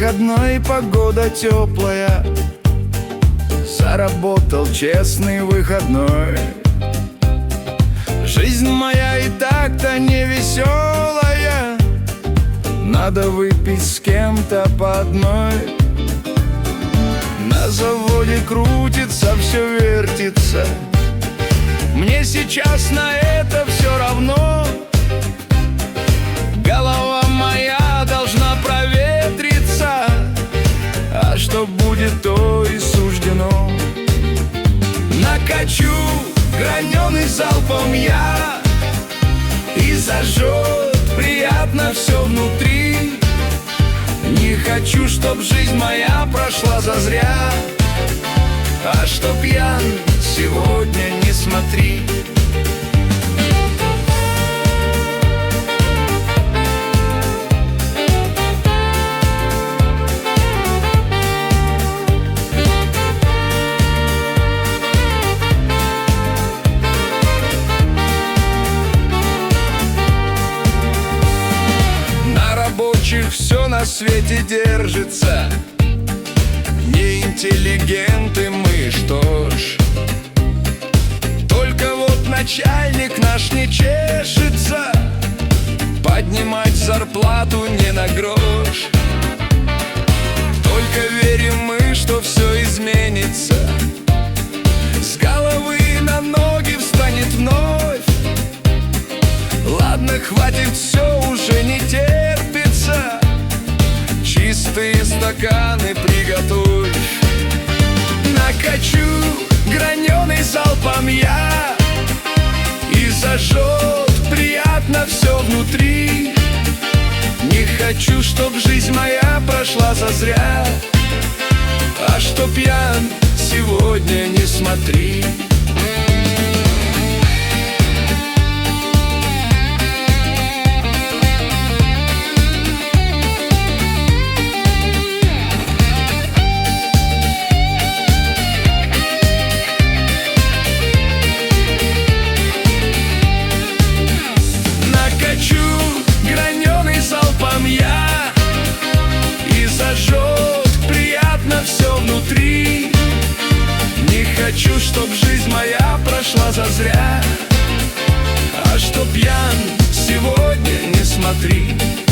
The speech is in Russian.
выходной, погода теплая, заработал честный выходной. Жизнь моя и так-то не веселая, надо выпить с кем-то по одной. На заводе крутится, все вертится, мне сейчас на это все равно. Голова моя должна проветриться, а что будет, то и суждено. Накачу граненый залпом я, и зажжет приятно все внутри. Не хочу, чтоб жизнь моя прошла зазря, а что пьян сегодня не смотри. Все на свете держится, не интеллигенты мы, что ж. Только вот начальник наш не чешется поднимать зарплату не на грош. Только верим мы, что все изменится, с головы на ноги встанет вновь. Ладно, хватит, все уже не терпится, чистые стаканы приготовь. Накачу граненый залпом я, и зажжет приятно все внутри. Не хочу, чтоб жизнь моя прошла зазря, а что пьян сегодня не смотри. Не хочу, чтоб жизнь моя прошла зазря, а что пьян сегодня не смотри.